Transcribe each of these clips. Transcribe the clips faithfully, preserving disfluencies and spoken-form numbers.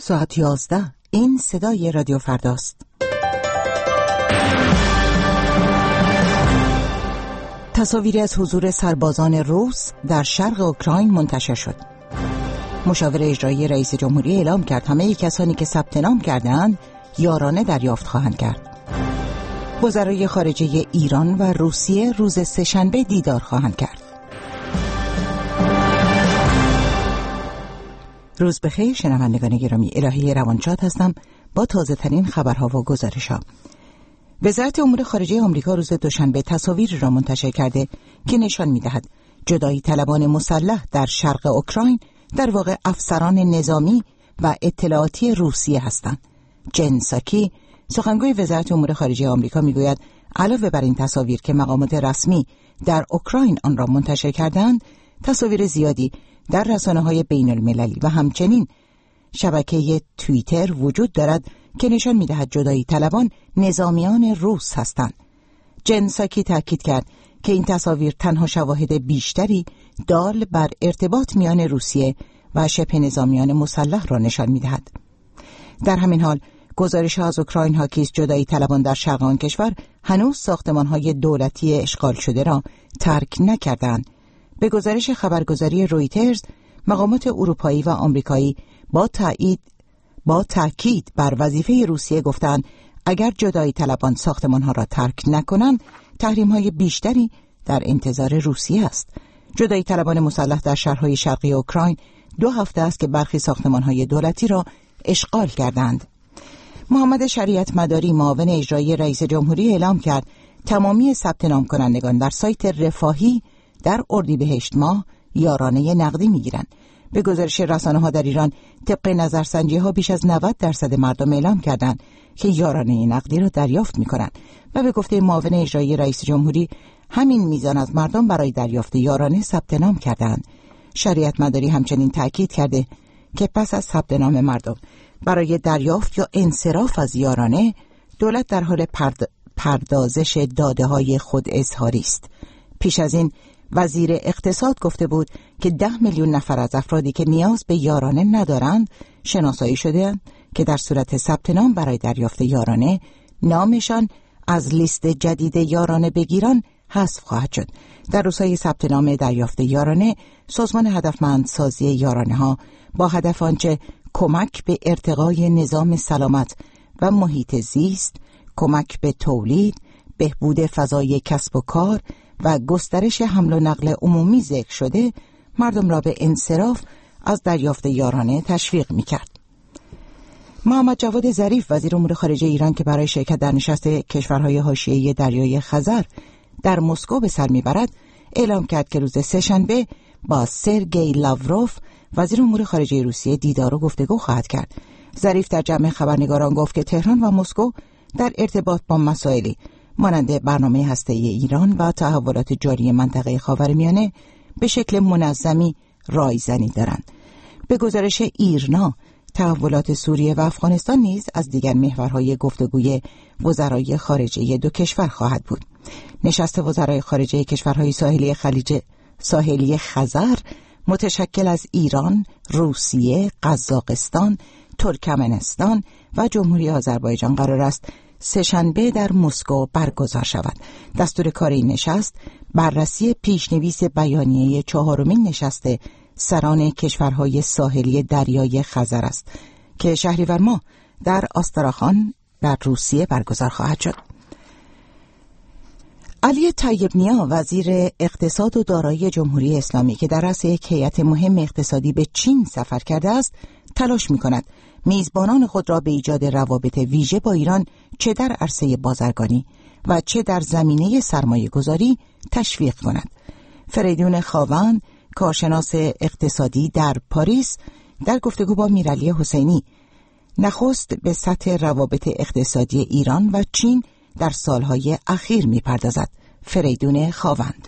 ساعت یازده. این صدای رادیو فرداست. تصاویری از حضور سربازان روس در شرق اوکراین منتشر شد. مشاور اجرایی رئیس جمهوری اعلام کرد همه کسانی که ثبت نام کرده‌اند یارانه دریافت خواهند کرد. وزرای خارجه ایران و روسیه روز سه‌شنبه دیدار خواهند کرد. روز بخیر شنوندگان گرامی، الهی روانشاد هستم با تازه ترین خبرها و گزارش‌ها. وزارت امور خارجه آمریکا روز دوشنبه تصاویری را منتشر کرده که نشان می‌دهد جدایی طلبان مسلح در شرق اوکراین در واقع افسران نظامی و اطلاعاتی روسیه هستند. جن ساکی، سخنگوی وزارت امور خارجه آمریکا، میگوید علاوه بر این تصاویر که مقامات رسمی در اوکراین آن را منتشر کردند، تصاویر زیادی در رسانه‌های بین‌المللی و همچنین شبکه توییتر وجود دارد که نشان می‌دهد جدایی طلبان نظامیان روس هستند. جن ساکی تاکید کرد که این تصاویر تنها شواهد بیشتری دال بر ارتباط میان روسیه و شبه نظامیان مسلح را نشان می‌دهد. در همین حال گزارش‌ها از اوکراین حاکی است جدایی طلبان در شرق آن کشور هنوز ساختمان‌های دولتی اشغال شده را ترک نکردند. به گزارش خبرگزاری رویترز، مقامات اروپایی و آمریکایی با تایید با تاکید بر وظیفه روسیه گفتند اگر جدایی طلبان ساختمان‌ها را ترک نکنند، تحریم‌های بیشتری در انتظار روسیه است. جدایی طلبان مسلح در شهرهای شرقی اوکراین دو هفته است که برخی ساختمان‌های دولتی را اشغال کردند. محمد شریعت مداری، معاون اجرایی رئیس جمهوری، اعلام کرد تمامی ثبت نام کنندگان در سایت رفاهی در اردیبهشت ماه یارانه نقدی می‌گیرند. به گزارش رسانه‌ها در ایران، طبق نظرسنجی‌ها بیش از نود درصد مردم اعلام کردند که یارانه نقدی را دریافت می‌کنند و به گفته معاون اجرایی رئیس جمهوری همین میزان از مردم برای دریافت یارانه ثبت نام کردند. شریعت مداری همچنین تاکید کرده که پس از ثبت نام مردم برای دریافت یا انصراف از یارانه، دولت در حال پرد... پردازش داده‌های خود اظهاری است. پیش از این وزیر اقتصاد گفته بود که ده میلیون نفر از افرادی که نیاز به یارانه ندارند شناسایی شده‌اند که در صورت ثبت نام برای دریافت یارانه نامشان از لیست جدید یارانه بگیران حذف خواهد شد. در روزهای ثبت نام دریافت یارانه، سازمان هدفمندسازی یارانه ها با هدف آنچه کمک به ارتقای نظام سلامت و محیط زیست، کمک به تولید، بهبود فضای کسب و کار و گسترش حمل و نقل عمومی ذکر شده، مردم را به انصراف از دریافت یارانه تشویق می‌کرد. محمد جواد ظریف، وزیر امور خارجه ایران که برای شرکت در نشست کشورهای حاشیه دریای خزر در مسکو به سر میبرد، اعلام کرد که روز سه‌شنبه با سرگئی لاوروف، وزیر امور خارجه روسیه، دیدار و گفتگو خواهد کرد. ظریف در جمع خبرنگاران گفت که تهران و مسکو در ارتباط با مسائلی مانند برنامه هسته‌ای ایران و تحولات جاری منطقه خاورمیانه به شکل منظمی رایزنی دارند. به گزارش ایرنا، تحولات سوریه و افغانستان نیز از دیگر محورهای گفتگوی وزرای خارجه دو کشور خواهد بود. نشست وزرای خارجه کشورهای ساحلی خلیج ساحلی خزر متشکل از ایران، روسیه، قزاقستان، ترکمنستان و جمهوری آذربایجان قرار است سه‌شنبه در مسکو برگزار شود. دستور کار این نشست بررسی پیشنویس بیانیه چهارمین نشست سران کشورهای ساحلی دریای خزر است که شهریور ماه در آستراخان در روسیه برگزار خواهد شد. علی طیب نیا، وزیر اقتصاد و دارایی جمهوری اسلامی که در رأس یک هیئت مهم اقتصادی به چین سفر کرده است، تلاش می‌کند میزبانان خود را به ایجاد روابط ویژه با ایران چه در عرصه بازرگانی و چه در زمینه سرمایه گذاری تشویق کند. فریدون خاوند، کارشناس اقتصادی در پاریس، در گفتگو با میرعلی حسینی نخست به سطح روابط اقتصادی ایران و چین در سالهای اخیر می‌پردازد. فریدون خاوند: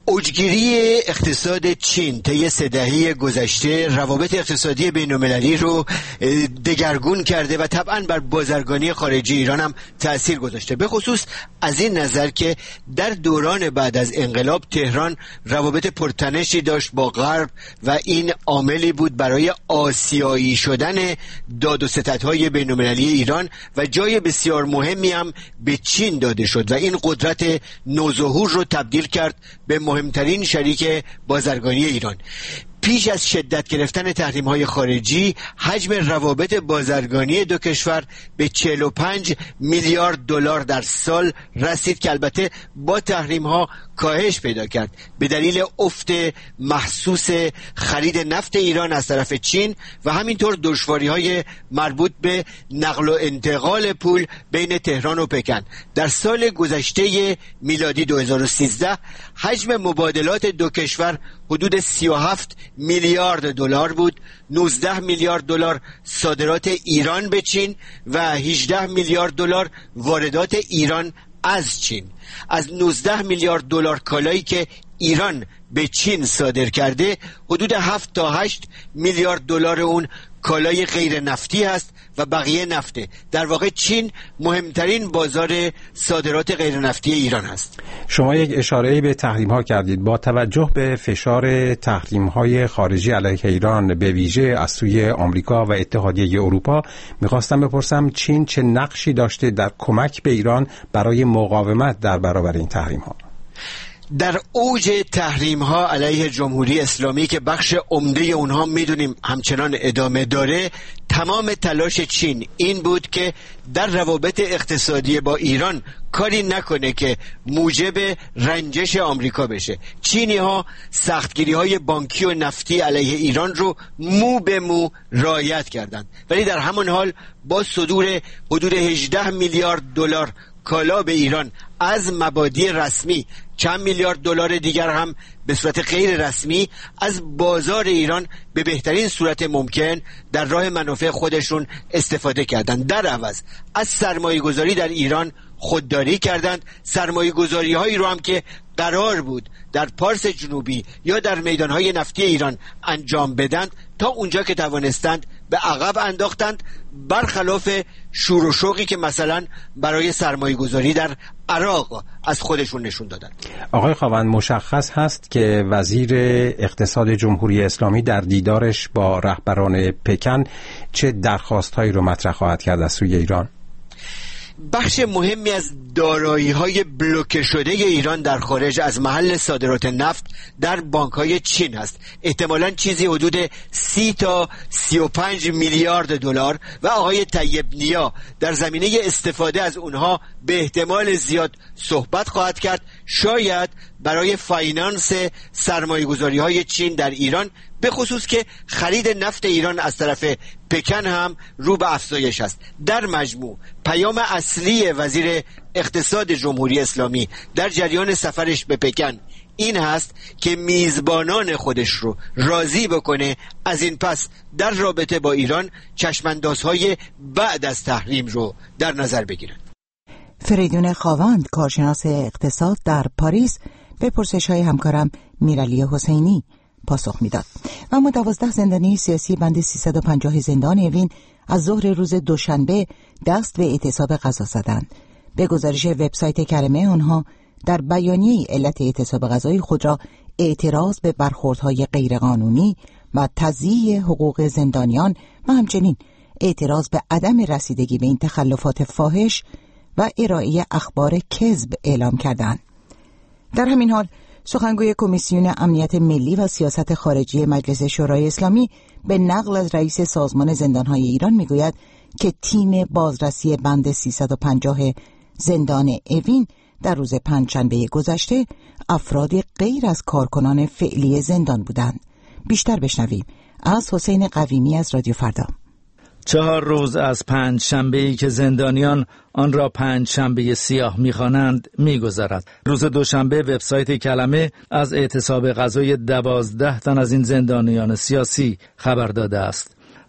اوجگیری اقتصاد چین طی سه دهه گذشته روابط اقتصادی بین‌المللی رو دگرگون کرده و طبعاً بر بازرگانی خارجی ایران هم تأثیر گذاشته، به خصوص از این نظر که در دوران بعد از انقلاب تهران روابط پرتنشی داشت با غرب و این عاملی بود برای آسیایی شدن داد و ستدهای بین‌المللی ایران و جای بسیار مهمی هم به چین داده شد و این قدرت نوظهور رو تبدیل کرد به مهمترین شریک بازرگانی ایران. پیش از شدت گرفتن تحریم‌های خارجی حجم روابط بازرگانی دو کشور به چهل و پنج میلیارد دلار در سال رسید که البته با تحریم‌ها کاهش پیدا کرد به دلیل افت محسوس خرید نفت ایران از طرف چین و همینطور دشواری‌های مربوط به نقل و انتقال پول بین تهران و پکن. در سال گذشته میلادی دو هزار و سیزده حجم مبادلات دو کشور حدود سی و هفت میلیارد دلار بود. نوزده میلیارد دلار صادرات ایران به چین و هجده میلیارد دلار واردات ایران از چین. از نوزده میلیارد دلار کالایی که ایران به چین صادر کرده حدود هفت تا هشت میلیارد دلار اون کالای غیر نفتی هست و بقیه نفته. در واقع چین مهمترین بازار صادرات غیر نفتی ایران هست. شما یک اشاره‌ای به تحریم‌ها کردید. با توجه به فشار تحریم‌های خارجی علیه ایران به ویژه از سوی آمریکا و اتحادیه اروپا، می‌خواستم بپرسم چین چه نقشی داشته در کمک به ایران برای مقاومت در برابر این تحریم‌ها؟ در اوج تحریم ها علیه جمهوری اسلامی که بخش عمده اونها میدونیم همچنان ادامه داره، تمام تلاش چین این بود که در روابط اقتصادی با ایران کاری نکنه که موجب رنجش آمریکا بشه. چینی ها سختگیری های بانکی و نفتی علیه ایران رو مو به مو رعایت کردند، ولی در همان حال با صدور حدود هجده میلیارد دلار کالا به ایران از مبادی رسمی، چند میلیارد دلار دیگر هم به صورت غیر رسمی از بازار ایران به بهترین صورت ممکن در راه منافع خودشون استفاده کردند. در عوض از سرمایه گذاری در ایران خودداری کردند. سرمایه گذاری هایی رو هم که قرار بود در پارس جنوبی یا در میدانهای نفتی ایران انجام بدند تا اونجا که توانستند به عقب انداختند، برخلاف شور و شوقی که مثلا برای سرمایه گذاری در عراق از خودشون نشون دادند. آقای خاوند، مشخص هست که وزیر اقتصاد جمهوری اسلامی در دیدارش با رهبران پکن چه درخواستهایی رو مطرح خواهد کرد از سوی ایران؟ بخش مهمی از دارایی‌های بلوکه شده ایران در خارج از محل صادرات نفت در بانک‌های چین است. احتمالاً چیزی حدود سی تا سی و پنج میلیارد دلار و آقای طیب نیا در زمینه استفاده از اونها به احتمال زیاد صحبت خواهد کرد، شاید برای فاینانس سرمایه‌گذاری‌های چین در ایران، به خصوص که خرید نفت ایران از طرف پکن هم رو به افزایش است. در مجموع پیام اصلی وزیر اقتصاد جمهوری اسلامی در جریان سفرش به پکن این هست که میزبانان خودش رو راضی بکنه از این پس در رابطه با ایران چشماندازهای بعد از تحریم رو در نظر بگیرند. فریدون خاوند، کارشناس اقتصاد در پاریس، به پرسش‌های همکارم میرعلی حسینی پاسخ میداد. و اما دوازده زندانی سیاسی بند سیصد و پنجاه زندان اوین از ظهر روز دوشنبه دست به اعتصاب غذا زدند. به گزارش وبسایت کرمه، آنها در بیانیه علت اعتصاب غذای خود را اعتراض به برخوردهای غیرقانونی و تضییع حقوق زندانیان و همچنین اعتراض به عدم رسیدگی به این تخلفات فاحش و ارائه اخبار کذب اعلام کردند. در همین حال سخنگوی کمیسیون امنیت ملی و سیاست خارجی مجلس شورای اسلامی به نقل از رئیس سازمان زندانهای ایران میگوید که تیم بازرسی بند سیصد و پنجاه زندان اوین در روز پنجشنبه گذشته افرادی غیر از کارکنان فعلی زندان بودند. بیشتر بشنویم از حسین قویمی از رادیو فردا. چهار روز از پنج شنبه‌ای که زندانیان آن را پنج شنبه سیاه می‌خوانند می‌گذرد. روز دوشنبه وبسایت کلمه از اعتصاب غذای دوازده تن از این زندانیان سیاسی خبر داده است.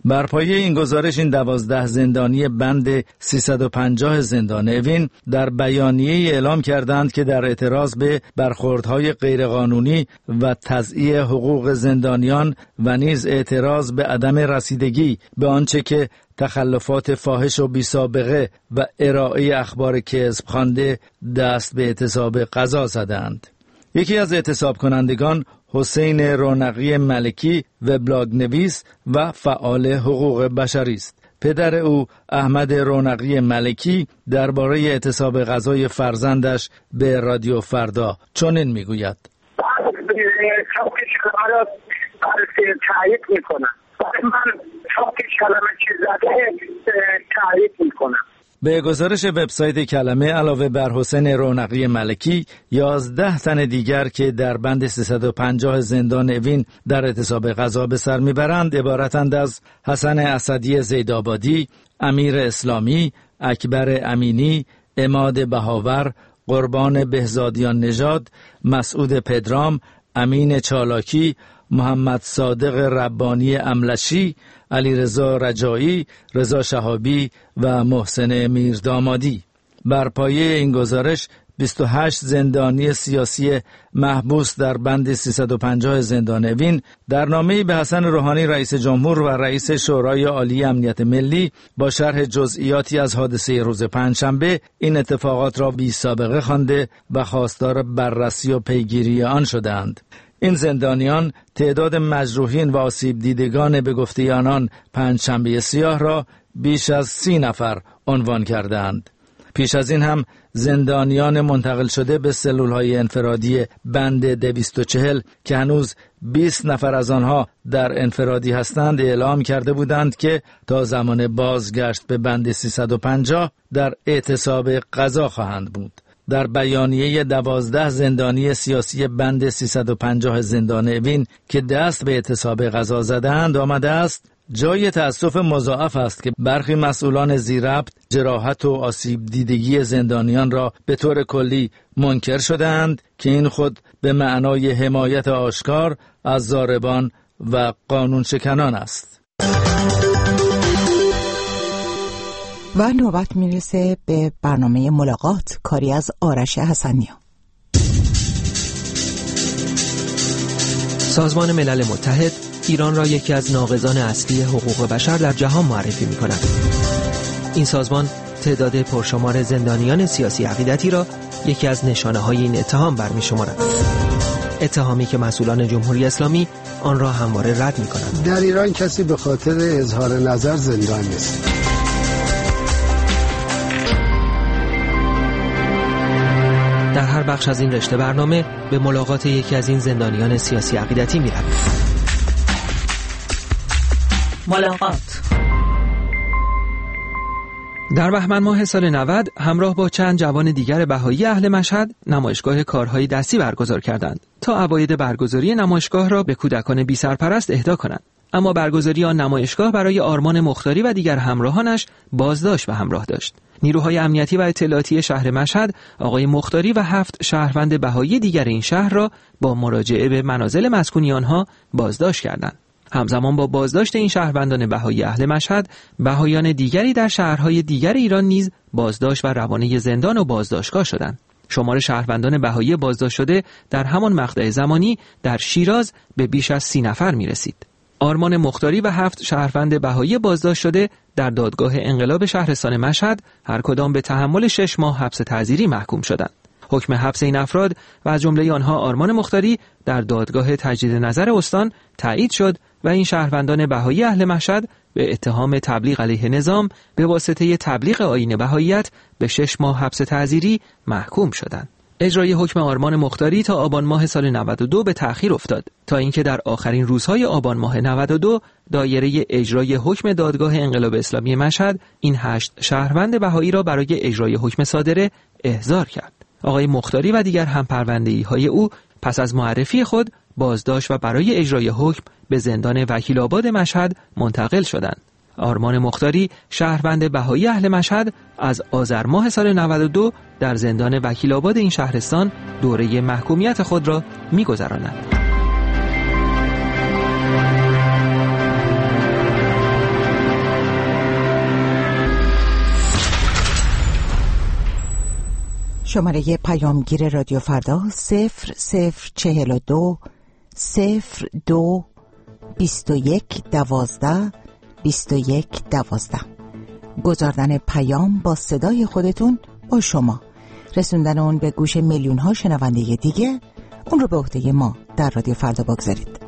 بر پایه این گزارش این دوازده زندانی بند سیصد و پنجاه زندان اوین در بیانیه اعلام کردند که در اعتراض به برخوردهای غیرقانونی و تضییع حقوق زندانیان و نیز اعتراض به عدم رسیدگی به آنچه که تخلفات فاحش و بی‌سابقه و ارائه اخبار کذب خوانده دست به اعتصاب قضا زدند. یکی از اعتصاب کنندگان حسین رونقی ملکی وبلاگ نویس و فعال حقوق بشری است. پدر او احمد رونقی ملکی درباره اعتصاب غذای فرزندش به رادیو فردا چنین میگوید: تایید میکنم. من چاپ کلمه چیز زده تایید میکنم. به گزارش وبسایت کلمه علاوه بر حسین رونقی ملکی، یازده تن دیگر که در بند سیصد و پنجاه زندان اوین در اعتصاب غذا به سر میبرند عبارتند از حسن اسدی زیدآبادی، امیر اسلامی، اکبر امینی، عماد بهاور، قربان بهزادیان نژاد، مسعود پدرام، امین چالاکی، محمد صادق ربانی املشی، علیرضا رجایی، رضا شهابی و محسن میردامادی. بر پایه این گزارش بیست و هشت زندانی سیاسی محبوس در بند سیصد و پنجاه زندان اوین در نامه‌ای به حسن روحانی رئیس جمهور و رئیس شورای عالی امنیت ملی با شرح جزئیاتی از حادثه روز پنجشنبه این اتفاقات را بی سابقه خوانده و خواستار بررسی و پیگیری آن شدند. این زندانیان تعداد مجروحین و آسیب دیدگان به گفته آنان پنجشنبه سیاه را بیش از سی نفر عنوان کردند. پیش از این هم زندانیان منتقل شده به سلولهای انفرادی بند دویست و چهل که هنوز بیست نفر از آنها در انفرادی هستند اعلام کرده بودند که تا زمان بازگشت به بند سیصد و پنجاه در اعتصاب قضا خواهند بود. در بیانیه دوازده زندانی سیاسی بند سیصد و پنجاه زندان اوین که دست به اعتصاب قضا زدند آمده است: جای تأسف مضاعف است که برخی مسئولان ذی‌ربط جراحت و آسیب دیدگی زندانیان را به طور کلی منکر شدند که این خود به معنای حمایت آشکار از ضاربان و قانون شکنان است. و نوبت میرسه به برنامه ملاقات، کاری از آرش حسنیا. سازمان ملل متحد ایران را یکی از ناقضان اصلی حقوق بشر در جهان معرفی می کند. این سازمان تعداد پرشمار زندانیان سیاسی عقیدتی را یکی از نشانه های این اتهام برمی شمارد. اتهامی که مسئولان جمهوری اسلامی آن را همواره رد می کنند. در ایران کسی به خاطر اظهار نظر زندان نیست. در هر بخش از این رشته برنامه به ملاقات یکی از این زندانیان سیاسی عقیدتی می رویم. ملاقات. در بهمن ماه سال نود همراه با چند جوان دیگر بهایی اهل مشهد نمایشگاه کارهای دستی برگزار کردند تا عواید برگزاری نمایشگاه را به کودکان بی سرپرست اهدا کنند. اما برگزاری آن نمایشگاه برای آرمان مختاری و دیگر همراهانش بازداشت به همراه داشت. نیروهای امنیتی و اطلاعاتی شهر مشهد آقای مختاری و هفت شهروند بهایی دیگر این شهر را با مراجعه به منازل مسکونی آنها بازداشت کردند. همزمان با بازداشت این شهروندان بهایی اهل مشهد، بهایان دیگری در شهرهای دیگر ایران نیز بازداشت و روانه زندان و بازداشتگاه شدند. شمار شهروندان بهایی بازداشت شده در همان مقطع زمانی در شیراز به بیش از سی نفر می رسید. آرمان مختاری و هفت شهروند بهایی بازداشت شده در دادگاه انقلاب شهرستان مشهد هر کدام به تحمل شش ماه حبس تعزیری محکوم شدند. حکم حبس این افراد و از جمله آنها آرمان مختاری در دادگاه تجدید نظر استان تایید شد و این شهروندان بهایی اهل مشهد به اتهام تبلیغ علیه نظام به واسطه تبلیغ آیین بهاییت به شش ماه حبس تعزیری محکوم شدند. اجرای حکم آرمان مختاری تا آبان ماه سال نود و دو به تأخیر افتاد تا اینکه در آخرین روزهای آبان ماه نود و دو دایره اجرای حکم دادگاه انقلاب اسلامی مشهد این هشت شهروند بهایی را برای اجرای حکم صادره احضار کرد. آقای مختاری و دیگر همپرونده‌های او پس از معرفی خود بازداشت و برای اجرای حکم به زندان وکیل آباد مشهد منتقل شدند. آرمان مختاری شهروند بهایی اهل مشهد از آذر ماه سال نود و دو در زندان وکیل آباد این شهرستان دوره محکومیت خود را می‌گذراند. شماره پیامگیر رادیو فردا صفر صفر چهل و دو صفر دو بیست و یک دوازده بیست و یک دوازده. گذاردن پیام با صدای خودتون با شما، رسوندن اون به گوش میلیون ها شنونده دیگه، اون رو به عهده ما در رادیو فردا بگذارید.